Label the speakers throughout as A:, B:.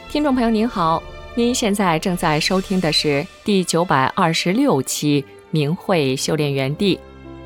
A: 听众朋友您好，您现在正在收听的是第926期明慧修炼园地。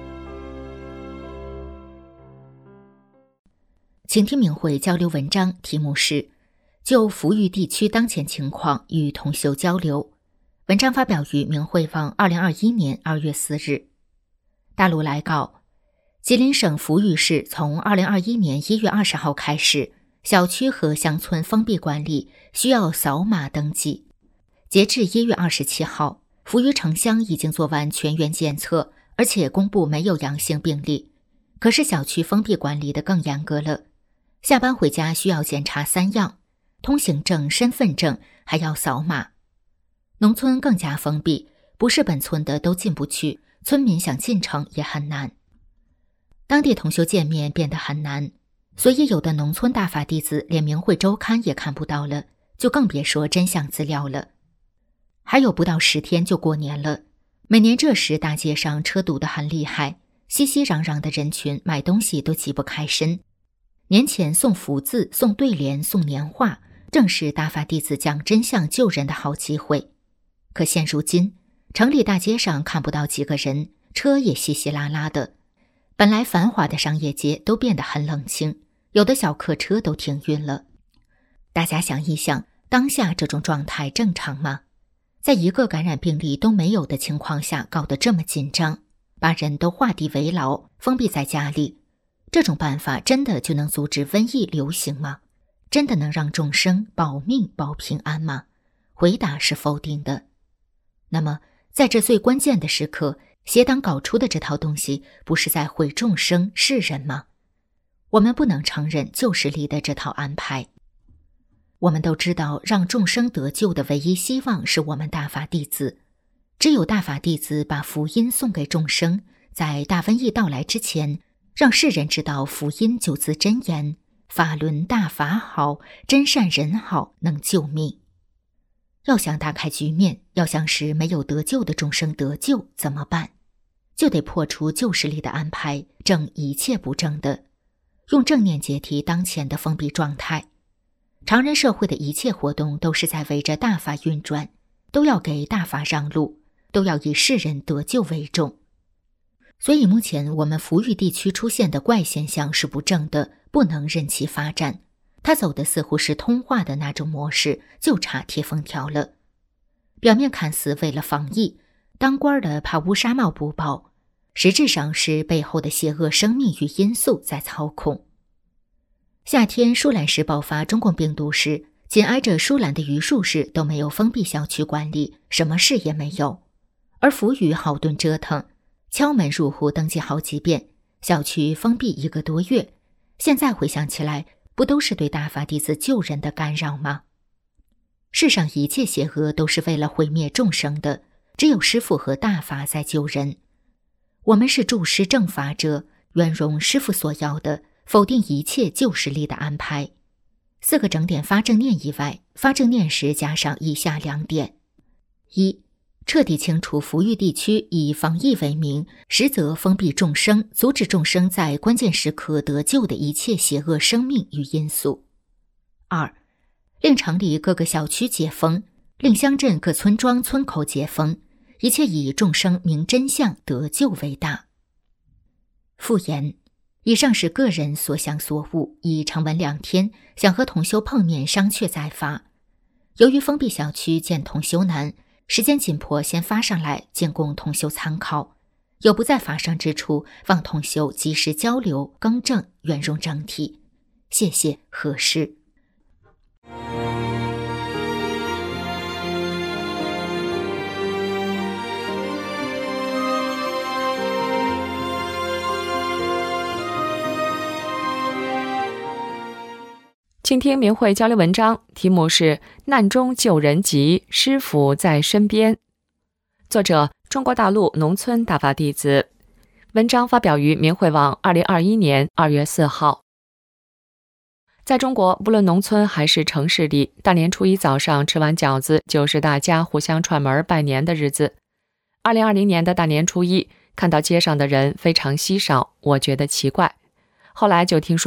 B: 请听明慧交流文章，题目是就扶余地区当前情况与同修交流。文章发表于明慧网2021年2月4日。大陆来稿，吉林省扶余市从2021年1月20号开始，小区和乡村封闭管理，需要扫码登记。截至1月27号，扶余城乡已经做完全员检测，而且公布没有阳性病例。可是小区封闭管理的更严格了，下班回家需要检查3样，通行证、身份证，还要扫码。农村更加封闭，不是本村的都进不去，村民想进城也很难。当地同修见面变得很难，所以有的农村大法弟子连明慧周刊也看不到了，就更别说真相资料了。还有不到10天就过年了，每年这时大街上车堵得很厉害，熙熙攘攘的人群，买东西都挤不开身。年前送福字、送对联、送年画，正是大法弟子讲真相救人的好机会。可现如今，城里大街上看不到几个人，车也稀稀拉拉的，本来繁华的商业街都变得很冷清，有的小客车都停运了。大家想一想，当下这种状态正常吗？在一个感染病例都没有的情况下搞得这么紧张，把人都画地为牢，封闭在家里，这种办法真的就能阻止瘟疫流行吗？真的能让众生保命保平安吗？回答是否定的。那么在这最关键的时刻，邪党搞出的这套东西不是在毁众生世人吗？我们不能承认旧时里的这套安排。我们都知道，让众生得救的唯一希望是我们大法弟子，只有大法弟子把福音送给众生，在大瘟疫到来之前，让世人知道福音九字真言，法轮大法好，真善人好，能救命。要想打开局面，要想使没有得救的众生得救，怎么办？就得破除旧时里的安排，正一切不正的，用正念解题当前的封闭状态。常人社会的一切活动都是在围着大法运转，都要给大法让路，都要以世人得救为重。所以目前我们扶余地区出现的怪现象是不正的，不能任其发展。它走的似乎是通化的那种模式，就差贴封条了。表面看似为了防疫，当官的怕乌纱帽不保，实质上是背后的邪恶生命与因素在操控。夏天舒兰市爆发中共病毒时，紧挨着舒兰的榆树市都没有封闭小区管理，什么事也没有。而扶余好顿折腾，敲门入户登记好几遍，小区封闭1个多月，现在回想起来，不都是对大法弟子救人的干扰吗？世上一切邪恶都是为了毁灭众生的，只有师父和大法在救人。我们是助师正法者，圆融师父所要的，否定一切旧时力的安排。4个整点发正念以外，发正念时加上以下2点：一、彻底清除扶余地区以防疫为名，实则封闭众生，阻止众生在关键时刻得救的一切邪恶生命与因素。2、令城里各个小区解封，令乡镇各村庄村口解封，一切以众生明真相得救为大。复言，以上是个人所想所悟，已长文2天，想和同修碰面商榷再发。由于封闭小区见同修难，时间紧迫，先发上来，仅供同修参考。有不在法上之处，望同修及时交流更正，圆融整体。谢谢，何事。
A: 请听明慧交流文章，题目是难中救人急，师父在身边。作者中国大陆农村大法弟子。文章发表于明慧网2021年2月4号。在中国，不论农村还是城市里，大年初一早上吃完饺子就是大家互相串门拜年的日子。2020年的大年初一，看到街上的人非常稀少，我觉得奇怪。后来就听说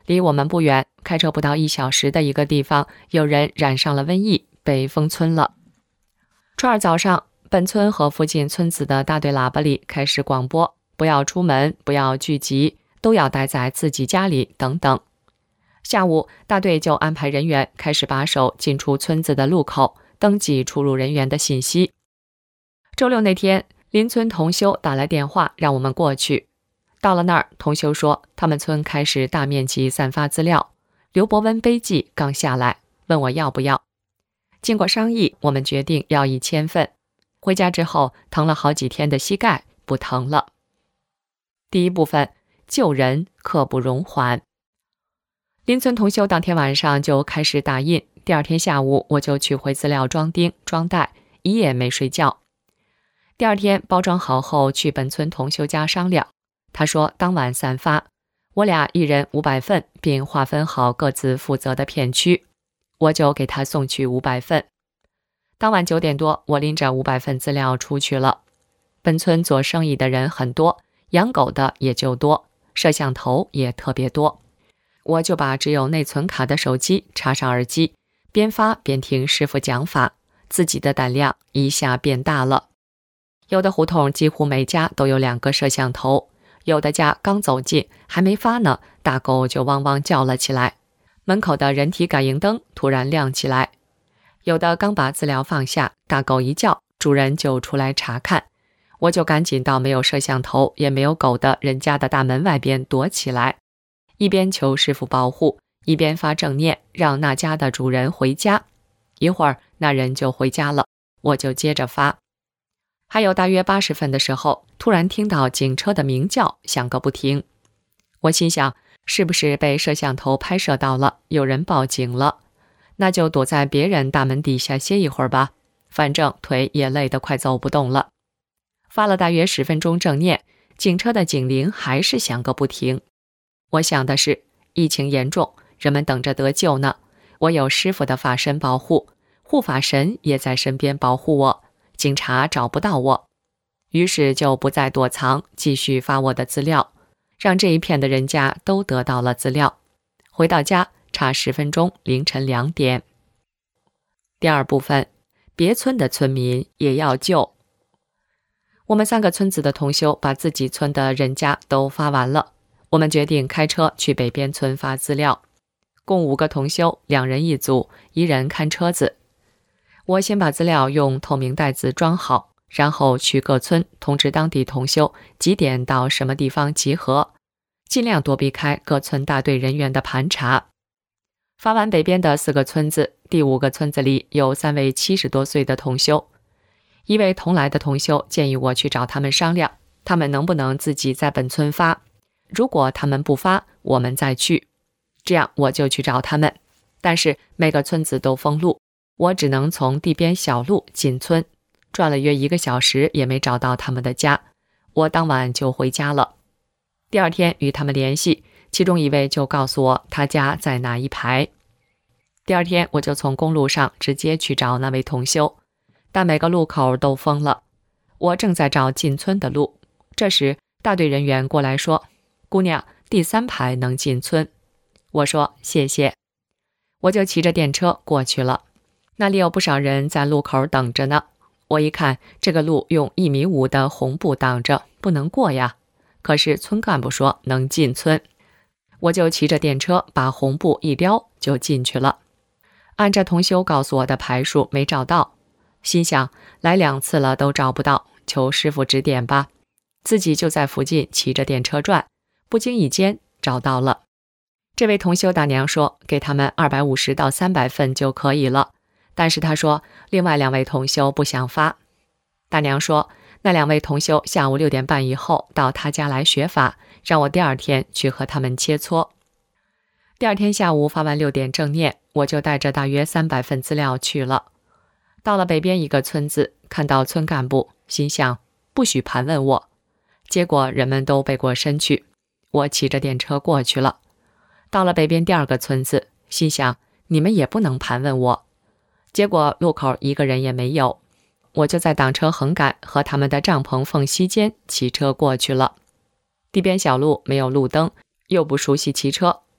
A: 离我们不远，开车不到1小时的一个地方，有人染上了瘟疫，被封村了。初二早上，本村和附近村子的大队喇叭里开始广播，不要出门，不要聚集，都要待在自己家里等等。下午，大队就安排人员开始把守进出村子的路口，登记出入人员的信息。周六那天，邻村同修打来电话让我们过去。到了那儿，同修说他们村开始大面积散发资料，刘伯温碑记刚下来，问我要不要。经过商议，我们决定要1000份。回家之后，疼了好几天的膝盖不疼了。第一部分，救人刻不容缓。邻村同修当天晚上就开始打印，第二天下午我就取回资料装订装袋，一夜没睡觉。第二天包装好后去本村同修家商量，他说当晚散发，我俩一人500份，并划分好各自负责的片区，我就给他送去500份。当晚9点多，我拎着500份资料出去了。本村做生意的人很多，养狗的也就多，摄像头也特别多。我就把只有内存卡的手机插上耳机，边发边听师傅讲法，自己的胆量一下变大了。有的胡同几乎每家都有2个摄像头，有的家刚走近还没发呢，大狗就汪汪叫了起来，门口的人体感应灯突然亮起来。有的刚把资料放下，大狗一叫，主人就出来查看，我就赶紧到没有摄像头也没有狗的人家的大门外边躲起来，一边求师傅保护，一边发正念让那家的主人回家。一会儿那人就回家了，我就接着发。还有大约80份的时候，突然听到警车的鸣叫响个不停。我心想，是不是被摄像头拍摄到了，有人报警了？那就躲在别人大门底下歇一会儿吧，反正腿也累得快走不动了。发了大约10分钟正念，警车的警铃还是响个不停。我想的是，疫情严重，人们等着得救呢，我有师父的法身保护，护法神也在身边保护我，警察找不到我。于是就不再躲藏，继续发我的资料，让这一片的人家都得到了资料。回到家差10分钟，凌晨2点。第二部分，别村的村民也要救。我们3个村子的同修把自己村的人家都发完了，我们决定开车去北边村发资料。共5个同修，2人一组，1人看车子。我先把资料用透明袋子装好，然后去各村通知当地同修几点到什么地方集合，尽量躲避开各村大队人员的盘查。发完北边的4个村子，第5个村子里有3位70多岁的同修。一位同来的同修建议我去找他们商量，他们能不能自己在本村发，如果他们不发，我们再去。这样我就去找他们，但是每个村子都封路，我只能从地边小路进村，转了约1个小时也没找到他们的家，我当晚就回家了。第二天与他们联系，其中一位就告诉我他家在哪一排。第二天我就从公路上直接去找那位同修，但每个路口都封了。我正在找进村的路，这时大队人员过来说，姑娘，第3排能进村。我说谢谢，我就骑着电车过去了。那里有不少人在路口等着呢，我一看这个路用1.5米的红布挡着，不能过呀。可是村干部说能进村，我就骑着电车把红布一撩就进去了。按照同修告诉我的排数没找到，心想来2次了都找不到，求师傅指点吧。自己就在附近骑着电车转，不经意间找到了。这位同修大娘说给他们250到300份就可以了，但是她说另外2位同修不想发。大娘说那2位同修下午6点半以后到她家来学法，让我第2天去和他们切磋。第2天下午发完6点正念，我就带着大约300份资料去了。到了北边一个村子，看到村干部，心想不许盘问我，结果人们都背过身去，我骑着电车过去了。到了北边第2个村子，心想你们也不能盘问我，结果路口1个人也没有，我就在挡车横杆和他们的帐篷缝隙间骑车过去了。地边小路没有路灯，又不熟悉骑车，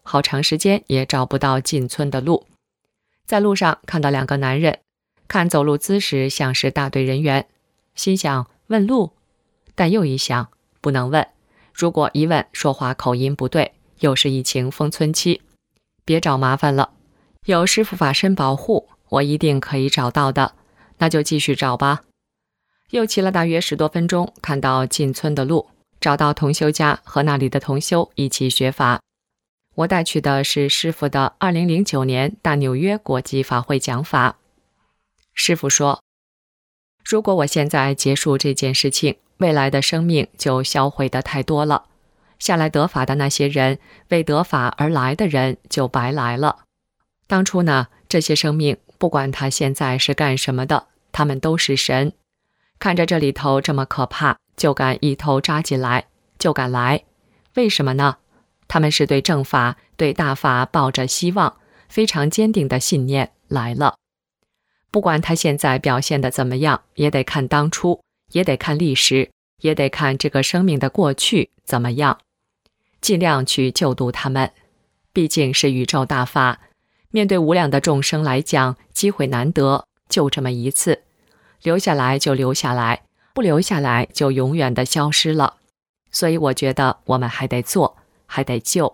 A: 好长时间也找不到进村的路。在路上看到2个男人，看走路姿势像是大队人员，心想问路，但又一想不能问，如果一问说话口音不对，又是疫情封村期，别找麻烦了。有师父法身保护，我一定可以找到的，那就继续找吧。又骑了大约10多分钟，看到进村的路，找到同修家，和那里的同修一起学法。我带去的是师父的2009年大纽约国际法会讲法。师父说，如果我现在结束这件事情，未来的生命就销毁的太多了，下来得法的那些人，为得法而来的人就白来了。当初呢，这些生命不管他现在是干什么的，他们都是神，看着这里头这么可怕，就敢一头扎进来，就敢来。为什么呢？他们是对正法、对大法抱着希望，非常坚定的信念来了。不管他现在表现得怎么样，也得看当初，也得看历史，也得看这个生命的过去怎么样，尽量去救度他们。毕竟是宇宙大法，面对无量的众生来讲，机会难得，就这么一次，留下来就留下来，不留下来就永远的消失了。所以我觉得我们还得做，还得救。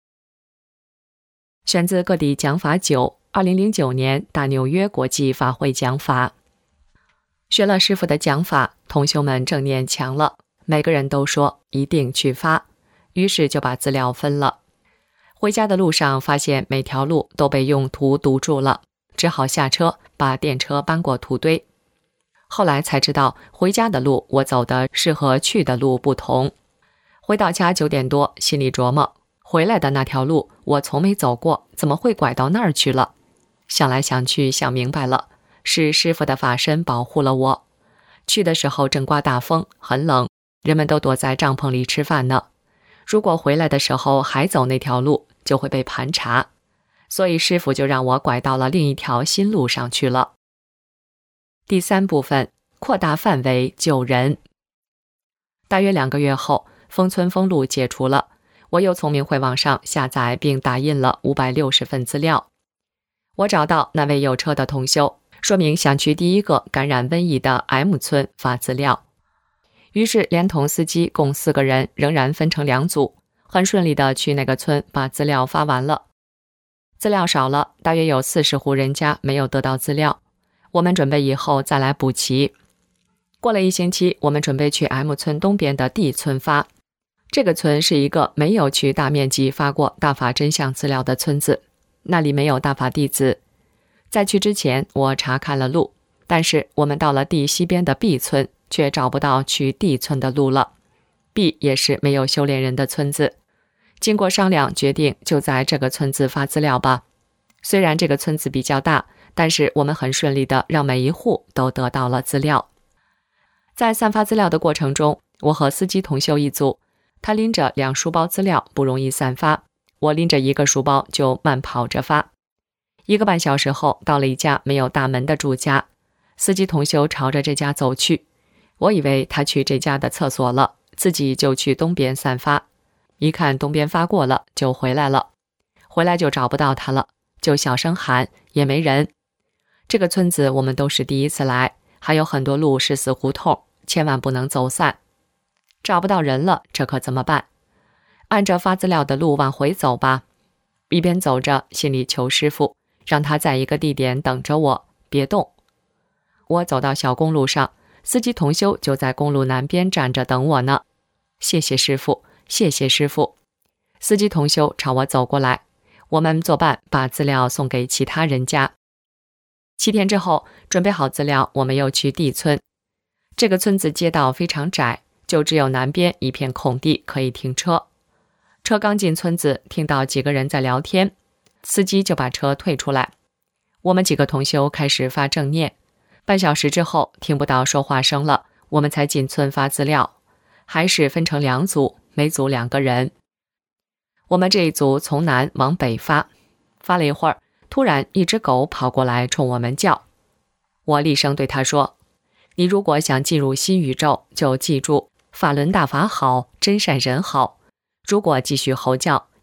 A: 选自各地讲法9 2009年大纽约国际法会讲法。学了师父的讲法，同修们正念强了，每个人都说一定去发，于是就把资料分了。回家的路上发现每条路都被用土堵住了，只好下车把电车搬过土堆。后来才知道回家的路我走的是和去的路不同。回到家9点多，心里琢磨，回来的那条路我从没走过，怎么会拐到那儿去了？想来想去想明白了，是师父的法身保护了我。去的时候正刮大风，很冷，人们都躲在帐篷里吃饭呢。如果回来的时候还走那条路，就会被盘查，所以师父就让我拐到了另一条新路上去了。第3部分，扩大范围救人。大约2个月后，封村封路解除了，我又从明慧网上下载并打印了560份资料。我找到那位有车的同修，说明想去第一个感染瘟疫的 M 村发资料。于是连同司机共4个人仍然分成2组，很顺利地去那个村把资料发完了。资料少了，大约有40户人家没有得到资料，我们准备以后再来补齐。过了1星期，我们准备去 M 村东边的 D 村发。这个村是一个没有去大面积发过大法真相资料的村子，那里没有大法弟子。在去之前，我查看了路，但是我们到了 D 西边的 B 村，却找不到去 D 村的路了。B 也是没有修炼人的村子。经过商量，决定就在这个村子发资料吧。虽然这个村子比较大，但是我们很顺利的让每一户都得到了资料。在散发资料的过程中，我和司机同修一组，他拎着2书包资料不容易散发，我拎着1个书包就慢跑着发。1个半小时后，到了一家没有大门的住家，司机同修朝着这家走去，我以为他去这家的厕所了，自己就去东边散发。一看东边发过了，就回来了。回来就找不到他了，就小声喊，也没人。这个村子我们都是第一次来，还有很多路是死胡同，千万不能走散。找不到人了，这可怎么办？按着发资料的路往回走吧。一边走着，心里求师父，让他在一个地点等着我，别动。我走到小公路上，司机同修就在公路南边站着等我呢。谢谢师父，谢谢师父。司机同修朝我走过来，我们作伴把资料送给其他人家。7天之后，准备好资料，我们又去D村。这个村子街道非常窄，就只有南边一片空地可以停车。车刚进村子，听到几个人在聊天，司机就把车退出来。我们几个同修开始发正念，半小时之后听不到说话声了，我们才进村发资料，还是分成2组，每组2个人。我们这一组从南往北发，发了一会儿，突然一只狗跑过来冲我们叫。我厉声对他说，你如果想进入新宇宙，就记住法轮大法好，真善人好。如果继续吼叫，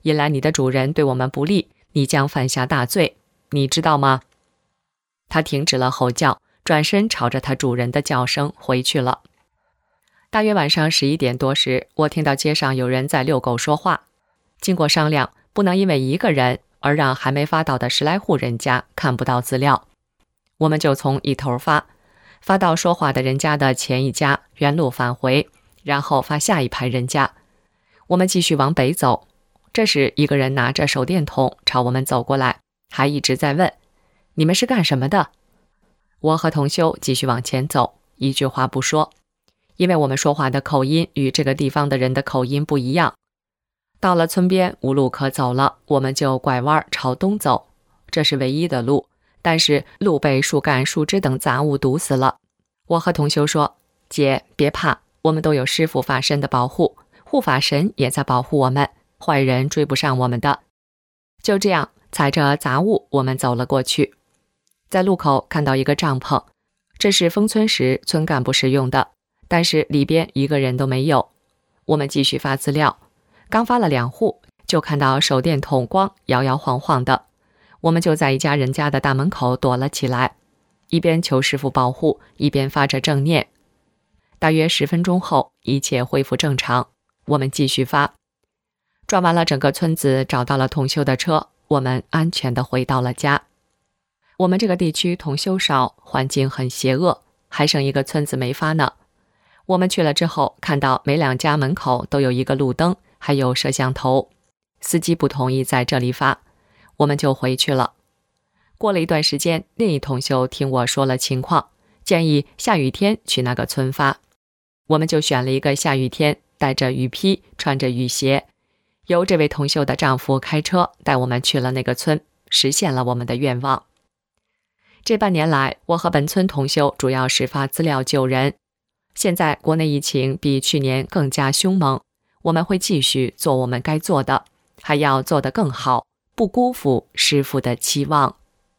A: 引来你的主人对我们不利，你将犯下大罪，你知道吗？”他停止了吼叫，转身朝着他主人的叫声回去了。大约晚上11点多时，我听到街上有人在遛狗说话。经过商量，不能因为一个人而让还没发到的10来户人家看不到资料，我们就从一头发到说话的人家的前一家，原路返回，然后发下一排人家。我们继续往北走，这时一个人拿着手电筒朝我们走过来，还一直在问：“你们是干什么的？”我和同修继续往前走，一句话不说，因为我们说话的口音与这个地方的人的口音不一样。到了村边无路可走了，我们就拐弯朝东走，这是唯一的路，但是路被树干、树枝等杂物堵死了。我和同修说：“姐，别怕，我们都有师父法身的保护，护法神也在保护我们，坏人追不上我们的。”就这样踩着杂物我们走了过去，在路口看到一个帐篷，这是封村时村干部使用的，但是里边一个人都没有。我们继续发资料，刚发了2户，就看到手电筒光摇摇晃晃的，我们就在一家人家的大门口躲了起来，一边求师父保护，一边发着正念。大约10分钟后，一切恢复正常，我们继续发。转完了整个村子，找到了同修的车，我们安全地回到了家。我们这个地区同修少，环境很邪恶，还剩一个村子没发呢。我们去了之后，看到每2家门口都有一个路灯，还有摄像头，司机不同意在这里发，我们就回去了。过了一段时间，另一同修听我说了情况，建议下雨天去那个村发，我们就选了一个下雨天，带着雨披，穿着雨鞋，由这位同修的丈夫开车带我们去了那个村，实现了我们的愿望。这半年来，我和本村同修主要是发资料救人。现在国内疫情比去年更加凶猛，我们会继续做我们该做的，还要做得更好，不辜负师父的期望。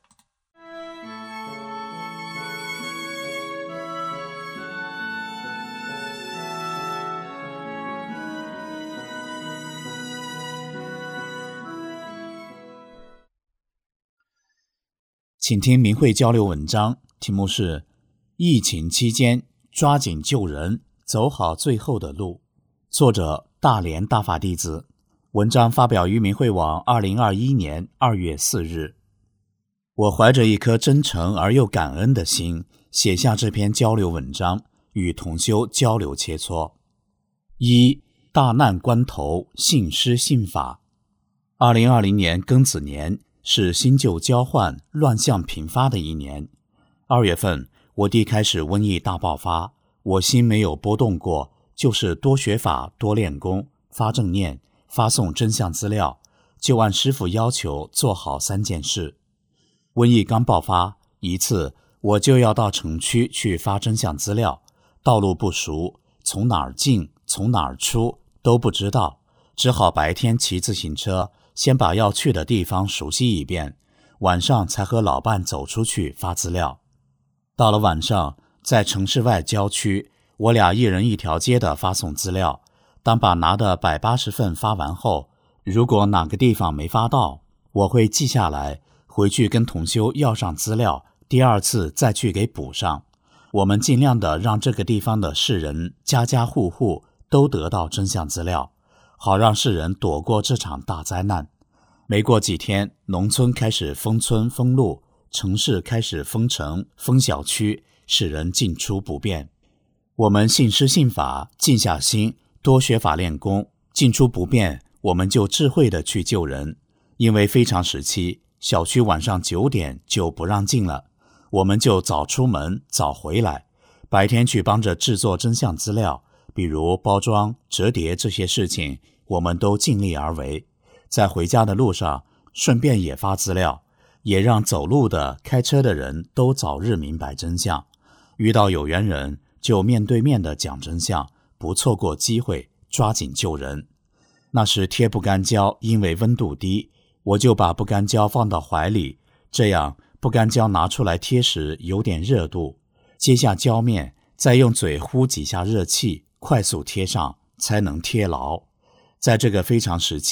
C: 请听明慧交流文章，题目是疫情期间抓紧救人，走好最后的路。作者大连大法弟子，文章发表于明慧网2021年2月4日。我怀着一颗真诚而又感恩的心，写下这篇交流文章，与同修交流切磋。1. 大难关头，信师信法。2020年庚子年是新旧交换、乱象频发的一年。2月份，我弟开始瘟疫大爆发，我心没有波动过，就是多学法、多练功、发正念、发送真相资料，就按师父要求做好3件事。瘟疫刚爆发，一次我就要到城区去发真相资料，道路不熟，从哪儿进，从哪儿出都不知道，只好白天骑自行车，先把要去的地方熟悉一遍，晚上才和老伴走出去发资料。到了晚上，在城市外郊区，我俩一人一条街的发送资料。当把拿的180份发完后，如果哪个地方没发到，我会记下来，回去跟同修要上资料，第2次再去给补上。我们尽量的让这个地方的世人家家户户都得到真相资料，好让世人躲过这场大灾难。没过几天，农村开始封村封路，城市开始封城封小区，使人进出不便。我们信师信法，静下心，多学法练功，进出不便，我们就智慧的去救人。因为非常时期，小区晚上9点就不让进了，我们就早出门早回来，白天去帮着制作真相资料，比如包装、折叠这些事情，我们都尽力而为。在回家的路上，顺便也发资料，也让走路的、开车的人都早日明白真相。遇到有缘人，就面对面的讲真相，不错过机会，抓紧救人。那时贴不干胶，因为温度低，我就把不干胶放到怀里，这样不干胶拿出来贴时有点热度，揭下胶面，再用嘴呼几下热气，快速贴上，才能贴牢。在这个非常时期，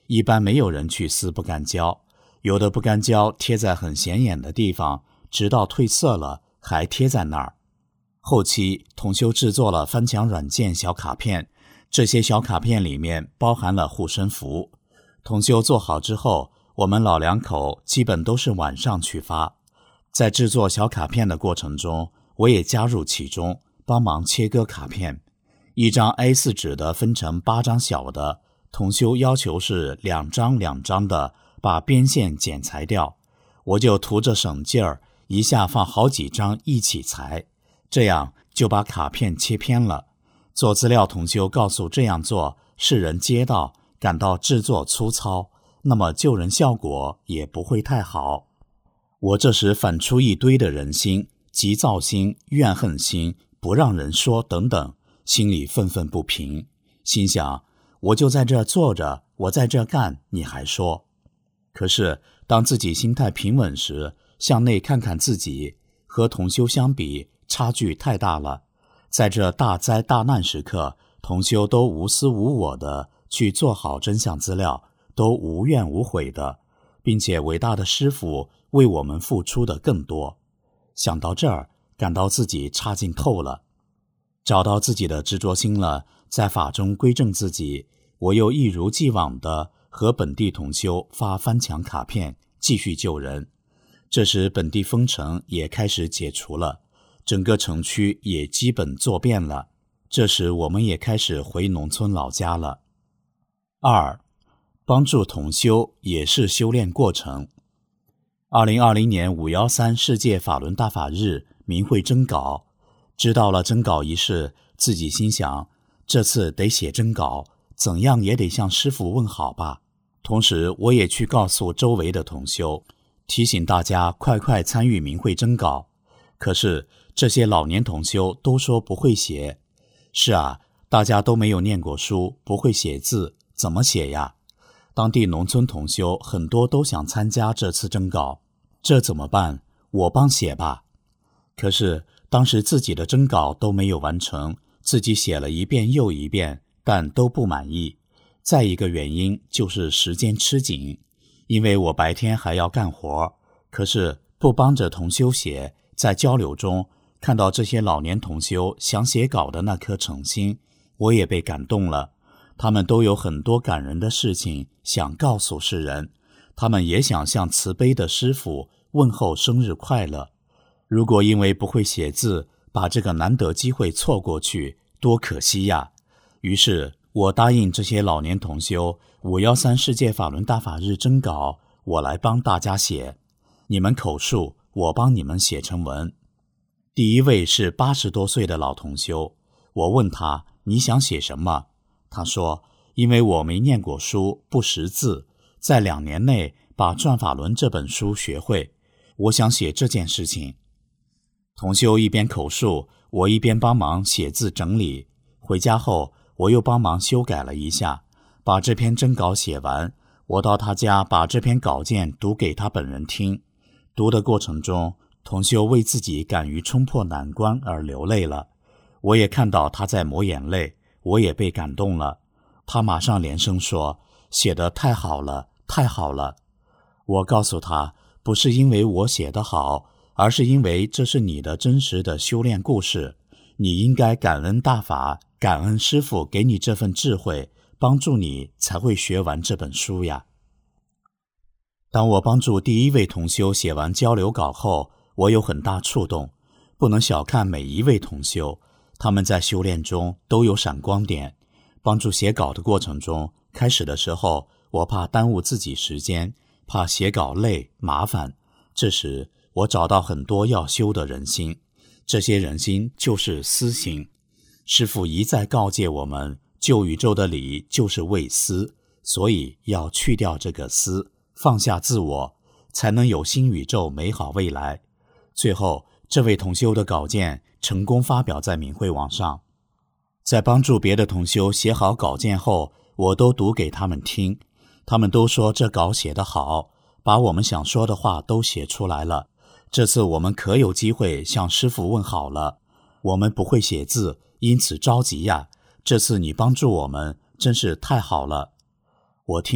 C: 一般没有人去撕不干胶，有的不干胶贴在很显眼的地方，直到褪色了还贴在那儿。后期统修制作了翻墙软件小卡片，这些小卡片里面包含了护身符。统修做好之后，我们老两口基本都是晚上去发。在制作小卡片的过程中，我也加入其中，帮忙切割卡片。一张 A4 纸的分成8张小的，统修要求是2张2张的把边线剪裁掉，我就图着省劲儿，一下放好几张一起裁，这样就把卡片切偏了。做资料统修告诉这样做，世人接到感到制作粗糙，那么救人效果也不会太好。我这时反出一堆的人心，急躁心、怨恨心、不让人说等等，心里愤愤不平，心想我就在这坐着，我在这干，你还说。可是当自己心态平稳时，向内看看自己，和统修相比差距太大了。在这大灾大难时刻，统修都无私无我的去做好真相资料，都无怨无悔的，并且伟大的师父为我们付出的更多。想到这儿，感到自己差劲透了，找到自己的执着心了，在法中归正自己，我又一如既往的和本地统修发翻墙卡片，继续救人。这时本地封城也开始解除了，整个城区也基本做遍了。这时我们也开始回农村老家了。2. 帮助统修也是修炼过程。2020年513世界法轮大法日明会征稿，知道了征稿一事，自己心想，这次得写征稿，怎样也得向师父问好吧。同时我也去告诉周围的统修，提醒大家快快参与明会征稿。可是这些老年统修都说不会写。是啊，大家都没有念过书，不会写字，怎么写呀？当地农村统修很多都想参加这次征稿，这怎么办？我帮写吧。可是当时自己的征稿都没有完成，自己写了一遍又一遍，但都不满意。再一个原因就是时间吃紧，因为我白天还要干活，可是不帮着统修写，在交流中看到这些老年统修想写稿的那颗诚心，我也被感动了。他们都有很多感人的事情想告诉世人，他们也想向慈悲的师父问候生日快乐。如果因为不会写字，把这个难得机会错过去，多可惜呀！于是我答应这些老年统修513世界法轮大法日征稿，我来帮大家写，你们口述，我帮你们写成文。第一位是80多岁的老统修，我问他，你想写什么？他说，因为我没念过书，不识字，在2年内把《转法轮》这本书学会，我想写这件事情。统修一边口述，我一边帮忙写字整理。回家后，我又帮忙修改了一下，把这篇征稿写完。我到他家把这篇稿件读给他本人听。读的过程中，统修为自己敢于冲破难关而流泪了。我也看到他在抹眼泪，我也被感动了。他马上连声说，写得太好了，太好了。我告诉他，不是因为我写得好，而是因为这是你的真实的修炼故事，你应该感恩大法，感恩师父给你这份智慧，帮助你才会学完这本书呀。当我帮助第一位同修写完交流稿后，我有很大触动。不能小看每一位同修，他们在修炼中都有闪光点。帮助写稿的过程中，开始的时候我怕耽误自己时间，怕写稿累麻烦，这时我找到很多要修的人心，这些人心就是私心。师父一再告诫我们，救宇宙的理就是为私，所以要去掉这个私，放下自我，才能有新宇宙美好未来。最后这位同修的稿件成功发表在明慧网上。在帮助别的同修写好稿件后，我都读给他们听，他们都说这稿写得好，把我们想说的话都写出来了。这次我们可有机会向师父问好了。我们不会写字，因此着急呀，这次你帮助我们真是太好了。我听后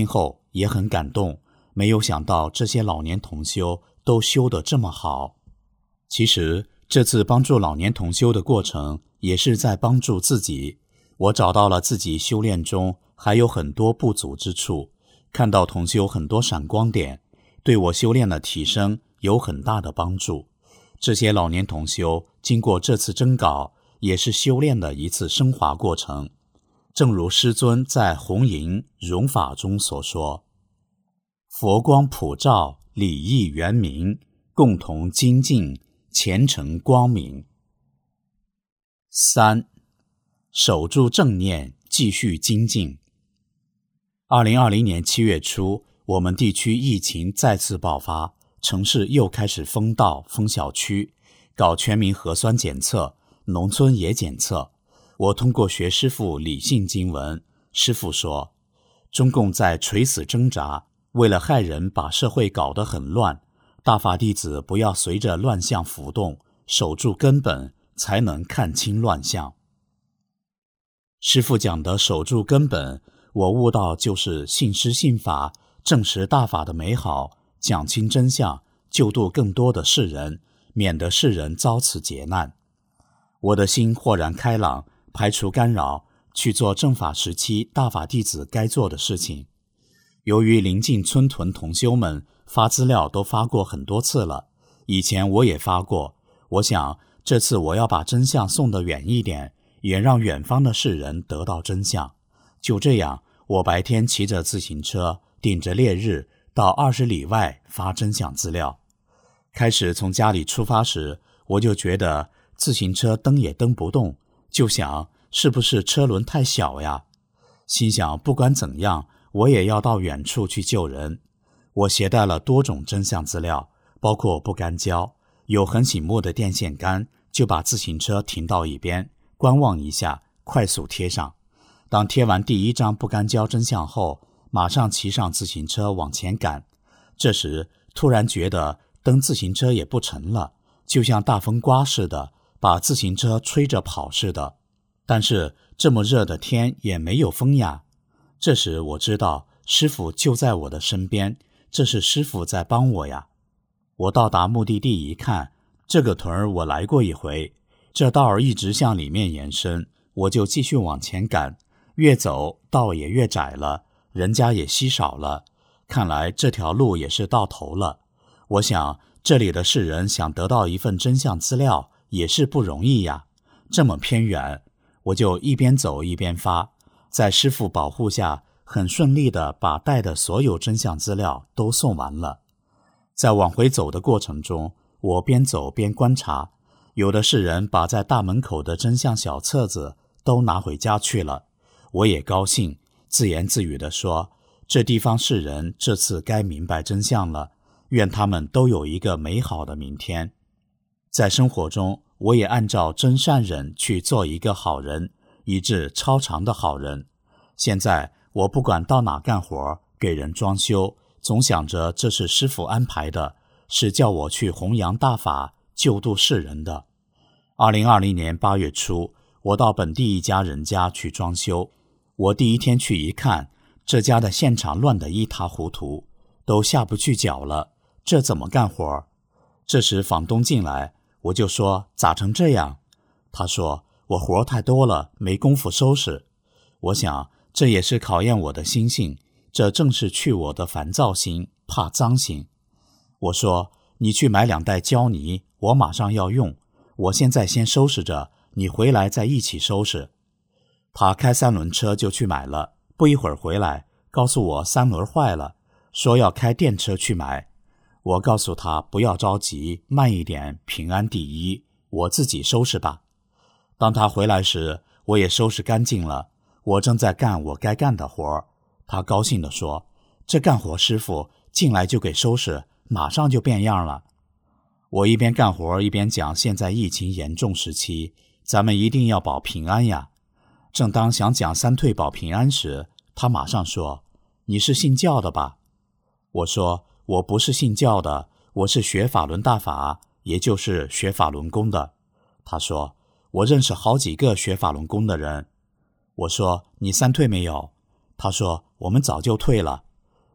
C: 也很感动，没有想到这些老年同修都修得这么好。其实这次帮助老年同修的过程也是在帮助自己，我找到了自己修炼中还有很多不足之处，看到同修很多闪光点，对我修炼的提升有很大的帮助。这些老年同修经过这次征稿，也是修炼的一次升华过程。正如师尊在红迎融法中所说，佛光普照，礼义圆明，共同精进，前程光明。3. 守住正念，继续精进。2020年7月初，我们地区疫情再次爆发，城市又开始封道、封小区，搞全民核酸检测，农村也检测。我通过学师父理性经文，师父说，中共在垂死挣扎，为了害人把社会搞得很乱，大法弟子不要随着乱象浮动，守住根本，才能看清乱象。师父讲的守住根本，我悟到就是信师信法，证实大法的美好，讲清真相，救度更多的世人，免得世人遭此劫难。我的心豁然开朗，排除干扰，去做正法时期大法弟子该做的事情。由于临近村屯同修们发资料都发过很多次了，以前我也发过，我想这次我要把真相送得远一点，也让远方的世人得到真相。就这样，我白天骑着自行车，顶着烈日，到20里外发真相资料。开始从家里出发时，我就觉得自行车蹬也蹬不动，就想是不是车轮太小呀？心想不管怎样，我也要到远处去救人。我携带了多种真相资料，包括不干胶，有很醒目的电线杆，就把自行车停到一边，观望一下，快速贴上。当贴完第一张不干胶真相后，马上骑上自行车往前赶。这时突然觉得蹬自行车也不成了，就像大风刮似的，把自行车吹着跑似的。但是这么热的天也没有风呀。这时我知道师父就在我的身边，这是师父在帮我呀。我到达目的地一看，这个屯儿我来过一回，这道儿一直向里面延伸，我就继续往前赶，越走道也越窄了，人家也稀少了，看来这条路也是到头了。我想这里的世人想得到一份真相资料也是不容易呀，这么偏远，我就一边走一边发，在师父保护下，很顺利地把带的所有真相资料都送完了。在往回走的过程中，我边走边观察，有的世人把在大门口的真相小册子都拿回家去了，我也高兴，自言自语地说，这地方世人这次该明白真相了，愿他们都有一个美好的明天。在生活中，我也按照真善忍去做一个好人，以致超常的好人。现在我不管到哪干活，给人装修，总想着这是师父安排的，是叫我去弘扬大法，救度世人的。2020年8月初，我到本地一家人家去装修。我第一天去一看，这家的现场乱得一塌糊涂，都下不去脚了，这怎么干活？这时房东进来，我就说咋成这样？他说我活太多了，没工夫收拾。我想这也是考验我的心性，这正是去我的烦躁心，怕脏心。我说你去买2袋胶泥，我马上要用，我现在先收拾着，你回来再一起收拾。他开3轮车就去买了，不一会儿回来告诉我3轮坏了，说要开电车去买。我告诉他不要着急，慢一点，平安第一，我自己收拾吧。当他回来时，我也收拾干净了，我正在干我该干的活。他高兴地说，这干活师傅进来就给收拾，马上就变样了。我一边干活一边讲，现在疫情严重时期，咱们一定要保平安呀。正当想讲3退保平安时，他马上说，你是信教的吧？我说我不是信教的，我是学法轮大法，也就是学法轮功的。他说我认识好几个学法轮功的人。我说你3退没有？他说我们早就退了。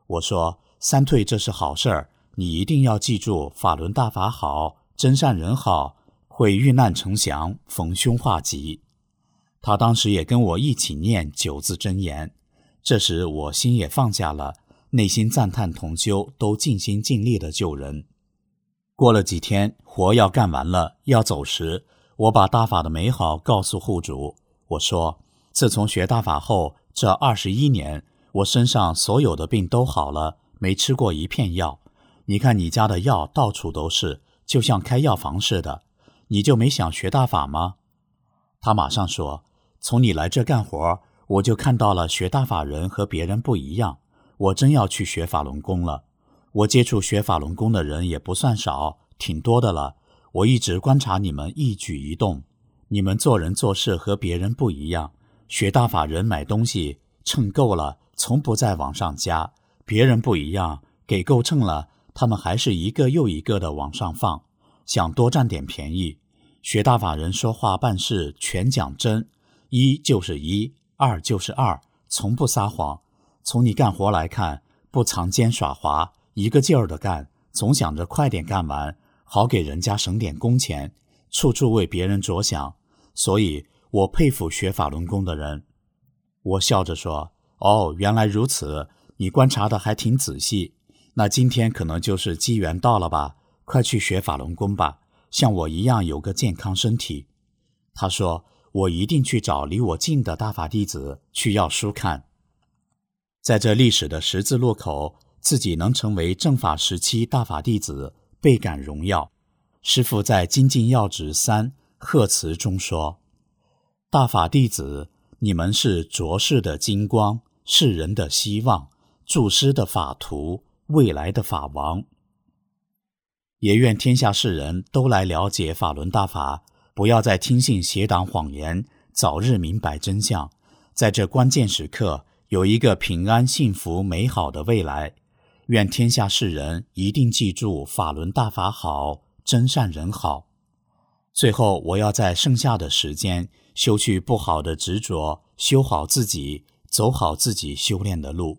C: 我说三退这是好事儿，你一定要记住法轮大法好，真善人好，会遇难成祥，逢凶化吉。他当时也跟我一起念9字真言，这时我心也放下了，内心赞叹同修都尽心尽力的救人。过了几天，活要干完了，要走时，我把大法的美好告诉护主，我说自从学大法后，这21年我身上所有的病都好了，没吃过一片药。你看你家的药到处都是，就像开药房似的，你就没想学大法吗？他马上说，从你来这干活，我就看到了学大法人和别人不一样，我真要去学法轮功了。我接触学法轮功的人也不算少，挺多的了。我一直观察你们一举一动，你们做人做事和别人不一样。学大法人买东西称够了，从不再往上加，别人不一样，给够称了，他们还是一个又一个的往上放，想多占点便宜。学大法人说话办事全讲真，1就是1，2就是2，从不撒谎。从你干活来看，不藏奸耍滑，一个劲儿的干，总想着快点干完，好给人家省点工钱，处处为别人着想，所以我佩服学法轮功的人。我笑着说，哦，原来如此，你观察的还挺仔细，那今天可能就是机缘到了吧，快去学法轮功吧，像我一样有个健康身体。他说，我一定去找离我近的大法弟子去要书看。在这历史的十字路口，自己能成为正法时期大法弟子，倍感荣耀。师父在《精进要旨3贺词》中说，大法弟子，你们是浊世的金光，世人的希望，助师的法图，未来的法王。也愿天下世人都来了解法轮大法，不要再听信邪党谎言，早日明白真相，在这关键时刻有一个平安幸福美好的未来。愿天下世人一定记住法轮大法好，真善人好。最后我要在剩下的时间修去不好的执着，修好自己，走好自己修炼的路。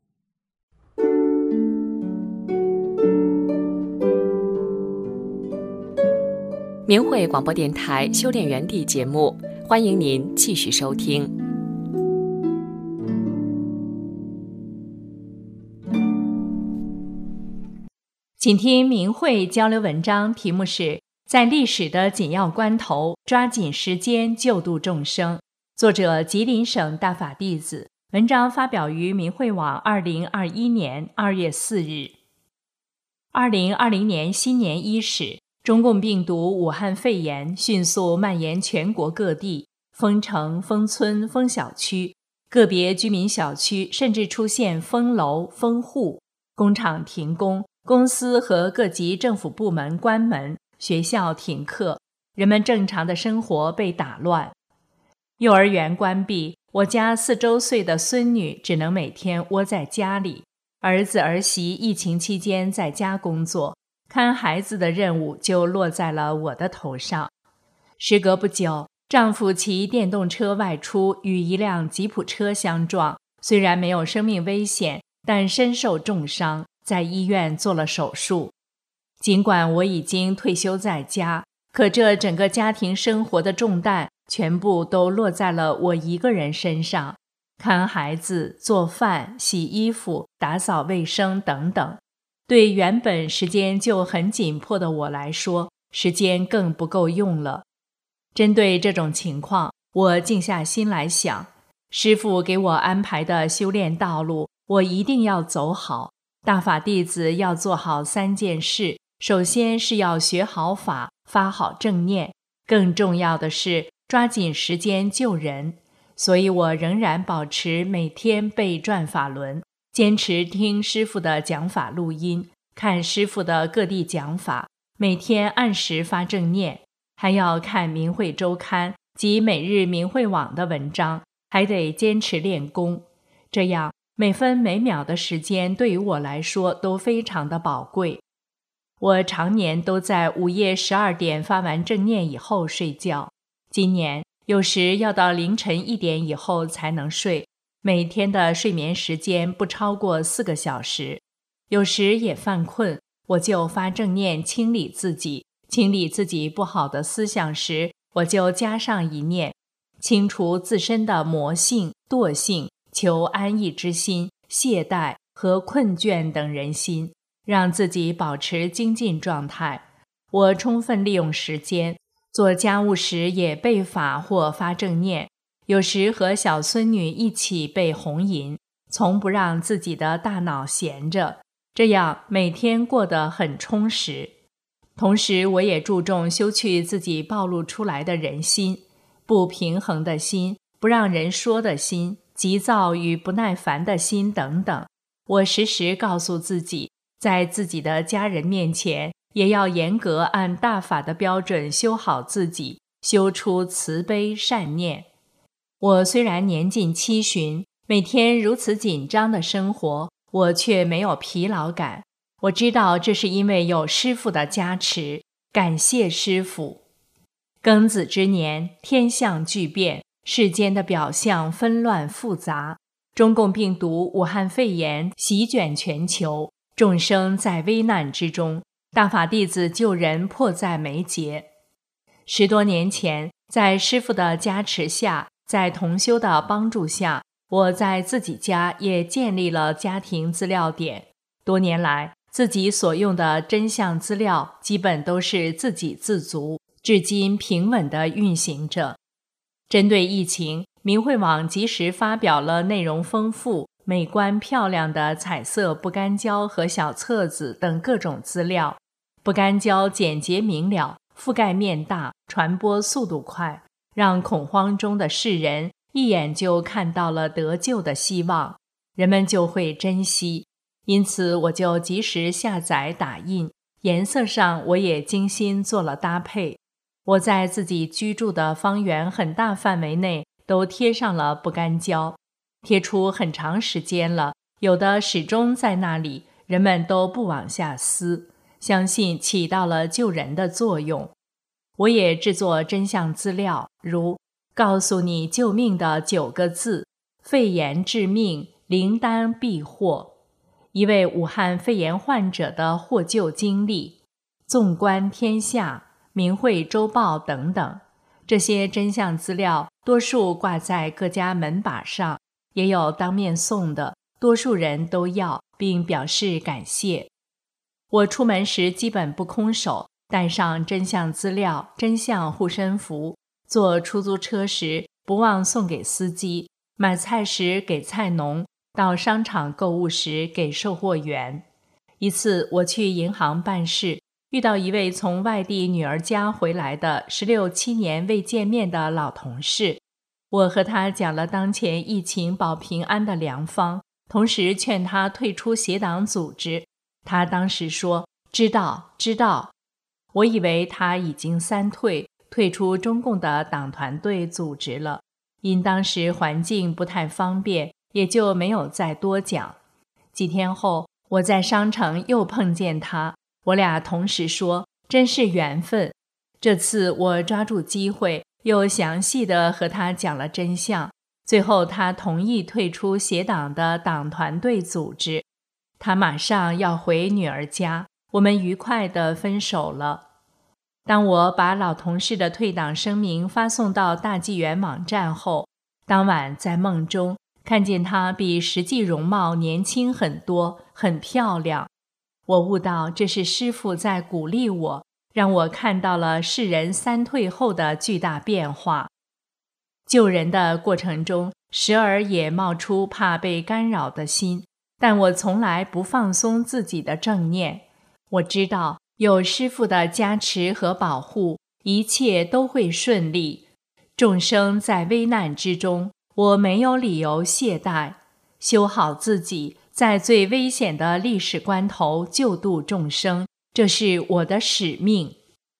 A: 明慧广播电台修炼园地节目，欢迎您继续收听。
D: 请听明慧交流文章，题目是在历史的紧要关头，抓紧时间救度众生。作者吉林省大法弟子，文章发表于明慧网2021年2月4日。2020年新年伊始，中共病毒武汉肺炎迅速蔓延全国各地，封城、封村、封小区，个别居民小区甚至出现封楼、封户，工厂停工，公司和各级政府部门关门，学校停课，人们正常的生活被打乱。幼儿园关闭，我家4周岁的孙女只能每天窝在家里，儿子儿媳疫情期间在家工作，看孩子的任务就落在了我的头上。时隔不久，丈夫骑电动车外出，与一辆吉普车相撞，虽然没有生命危险，但身受重伤，在医院做了手术。尽管我已经退休在家，可这整个家庭生活的重担全部都落在了我一个人身上，看孩子、做饭、洗衣服、打扫卫生等等。对原本时间就很紧迫的我来说，时间更不够用了。针对这种情况，我静下心来想，师父给我安排的修炼道路，我一定要走好。大法弟子要做好3件事，首先是要学好法，发好正念，更重要的是抓紧时间救人。所以我仍然保持每天背转法轮，坚持听师父的讲法录音，看师父的各地讲法，每天按时发正念，还要看明慧周刊及每日明慧网的文章，还得坚持练功。这样每分每秒的时间对于我来说都非常的宝贵。我常年都在午夜12点发完正念以后睡觉，今年有时要到凌晨1点以后才能睡， 每天的睡眠时间不超过4个小时。有时也犯困，我就发正念清理自己，清理自己不好的思想时，我就加上一念，清除自身的魔性、惰性、求安逸之心、懈怠和困倦等人心，让自己保持精进状态。我充分利用时间，做家务时也背法或发正念，有时和小孙女一起背红吟，从不让自己的大脑闲着，这样每天过得很充实。同时我也注重修去自己暴露出来的人心，不平衡的心，不让人说的心，急躁与不耐烦的心等等。我时时告诉自己，在自己的家人面前也要严格按大法的标准修好自己，修出慈悲善念。我虽然年近70，每天如此紧张的生活，我却没有疲劳感。我知道这是因为有师父的加持，感谢师父。庚子之年，天象巨变，世间的表象纷乱复杂，中共病毒武汉肺炎席卷全球，众生在危难之中，大法弟子救人迫在眉睫。10多年前，在师父的加持下，在同修的帮助下，我在自己家也建立了家庭资料点。多年来，自己所用的真相资料基本都是自给自足，至今平稳地运行着。针对疫情，明慧网及时发表了内容丰富、美观漂亮的彩色不干胶和小册子等各种资料。不干胶简洁明了，覆盖面大，传播速度快，让恐慌中的世人一眼就看到了得救的希望，人们就会珍惜。因此我就及时下载打印，颜色上我也精心做了搭配。我在自己居住的方圆很大范围内都贴上了不干胶，贴出很长时间了，有的始终在那里，人们都不往下撕，相信起到了救人的作用。我也制作真相资料，如告诉你救命的9个字，肺炎致命，灵丹必获，一位武汉肺炎患者的获救经历，纵观天下，明慧周报等等。这些真相资料多数挂在各家门把上，也有当面送的，多数人都要，并表示感谢。我出门时基本不空手，带上真相资料、真相护身符，坐出租车时不忘送给司机，买菜时给菜农，到商场购物时给售货员。一次我去银行办事，遇到一位从外地女儿家回来的16、17年未见面的老同事，我和他讲了当前疫情保平安的良方，同时劝他退出邪党组织。他当时说知道。我以为他已经3退出中共的党团队组织了，因当时环境不太方便，也就没有再多讲。几天后，我在商城又碰见他，我俩同时说真是缘分。这次我抓住机会，又详细地和他讲了真相，最后他同意退出邪党的党团队组织。他马上要回女儿家，我们愉快地分手了。当我把老同事的退党声明发送到大纪元网站后，当晚在梦中看见她比实际容貌年轻很多，很漂亮。我悟到这是师父在鼓励我，让我看到了世人3退后的巨大变化。救人的过程中，时而也冒出怕被干扰的心，但我从来不放松自己的正念。我知道有师父的加持和保护，一切都会顺利。众生在危难之中，我没有理由懈怠，修好自己，在最危险的历史关头救度众生，这是我的使命。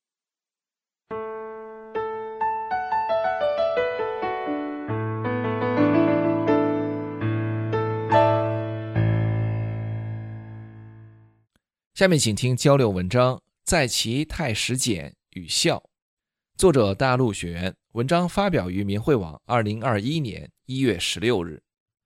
E: 下面请听交流文章《在其太史简与孝》，作者大陆学员，文章发表于明慧网2021年1月16日。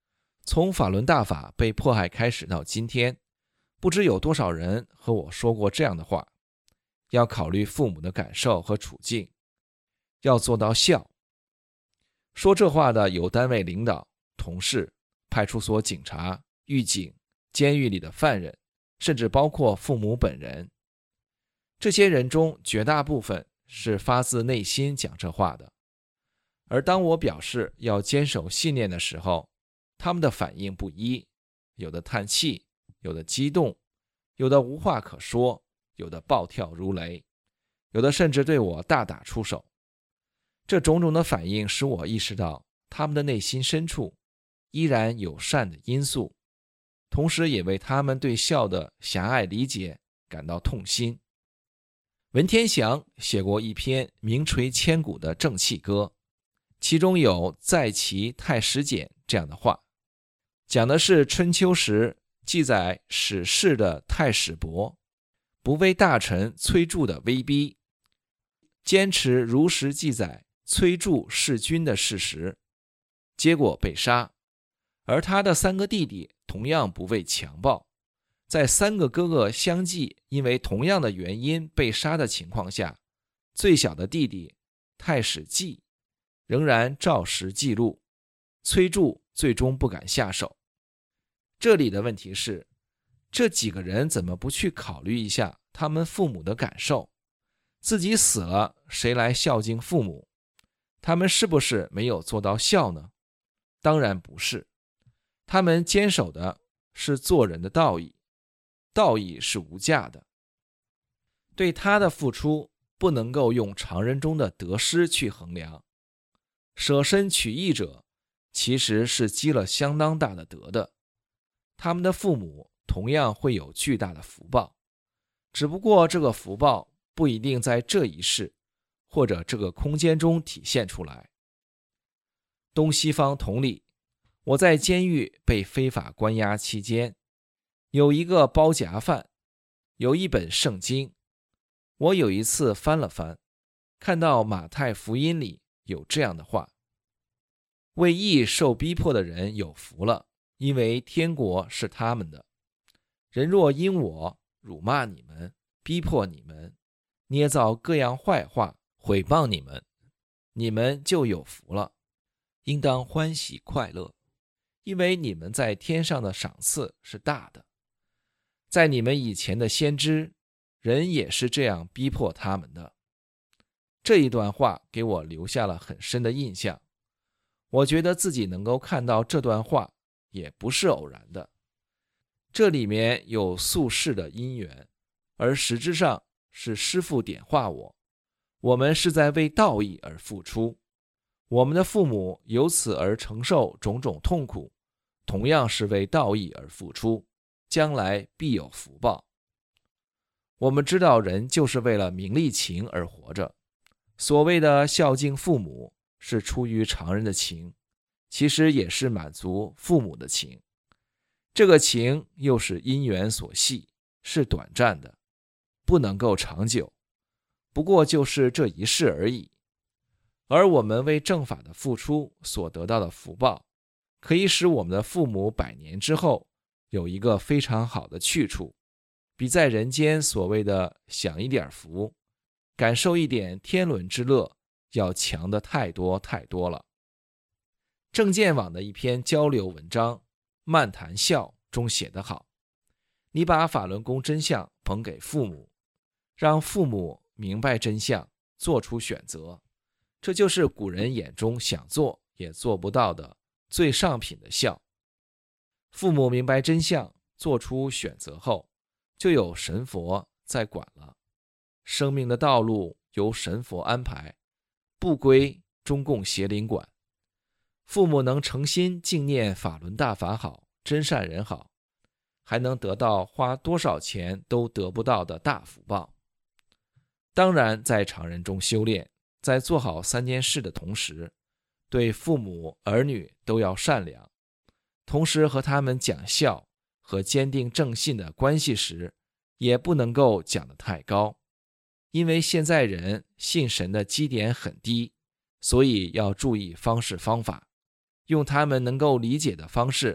E: 从法轮大法被迫害开始到今天，不知有多少人和我说过这样的话：要考虑父母的感受和处境，要做到孝。说这话的有单位领导、同事、派出所警察、狱警、监狱里的犯人，甚至包括父母本人。这些人中绝大部分是发自内心讲这话的，而当我表示要坚守信念的时候，他们的反应不一，有的叹气，有的激动，有的无话可说，有的暴跳如雷，有的甚至对我大打出手。这种种的反应使我意识到他们的内心深处依然有善的因素，同时也为他们对孝的狭隘理解感到痛心。文天祥写过一篇名垂千古的正气歌，其中有在其太史简这样的话，讲的是春秋时记载史事的太史伯不为大臣崔杼的威逼，坚持如实记载崔杼弑君的事实，结果被杀。而他的3个弟弟同样不畏强暴，在3个哥哥相继因为同样的原因被杀的情况下，最小的弟弟太史纪仍然照实记录，崔杼最终不敢下手。这里的问题是，这几个人怎么不去考虑一下他们父母的感受？自己死了，谁来孝敬父母？他们是不是没有做到孝呢？当然不是，他们坚守的是做人的道义，道义是无价的。对他的付出不能够用常人中的得失去衡量，舍身取义者其实是积了相当大的德的，他们的父母同样会有巨大的福报，只不过这个福报不一定在这一世或者这个空间中体现出来。东西方同理，我在监狱被非法关押期间，有一个包夹犯，有一本圣经，我有一次翻了翻，看到马太福音里有这样的话：为义受逼迫的人有福了，因为天国是他们的。人若因我辱骂你们，逼迫你们，捏造各样坏话，毁谤你们，你们就有福了，应当欢喜快乐，因为你们在天上的赏赐是大的。在你们以前的先知，人也是这样逼迫他们的。这一段话给我留下了很深的印象，我觉得自己能够看到这段话也不是偶然的，这里面有宿世的因缘，而实质上是师父点化我们是在为道义而付出，我们的父母由此而承受种种痛苦，同样是为道义而付出，将来必有福报。我们知道人就是为了名利情而活着，所谓的孝敬父母是出于常人的情，其实也是满足父母的情，这个情又是因缘所系，是短暂的，不能够长久，不过就是这一世而已。而我们为正法的付出所得到的福报，可以使我们的父母100年之后有一个非常好的去处，比在人间所谓的享一点福，感受一点天伦之乐要强的太多太多了。正见网的一篇交流文章《漫谈孝》中写得好，你把法轮功真相捧给父母，让父母明白真相，做出选择，这就是古人眼中想做也做不到的最上品的孝。父母明白真相，做出选择后，就有神佛在管了，生命的道路由神佛安排，不归中共邪灵管。父母能诚心敬念法轮大法好，真善人好，还能得到花多少钱都得不到的大福报。当然在常人中修炼，在做好3件事的同时，对父母儿女都要善良，同时和他们讲孝和坚定正信的关系时，也不能够讲得太高，因为现在人信神的基点很低，所以要注意方式方法，用他们能够理解的方式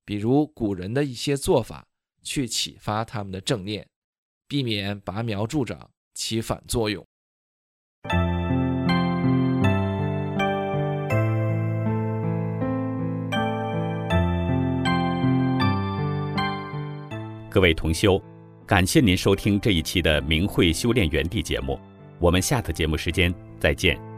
E: 比如古人的一些做法，去启发他们的正念，避免拔苗助长，起反作用。
F: 各位同修，感谢您收听这一期的明慧修炼园地节目，我们下次节目时间再见。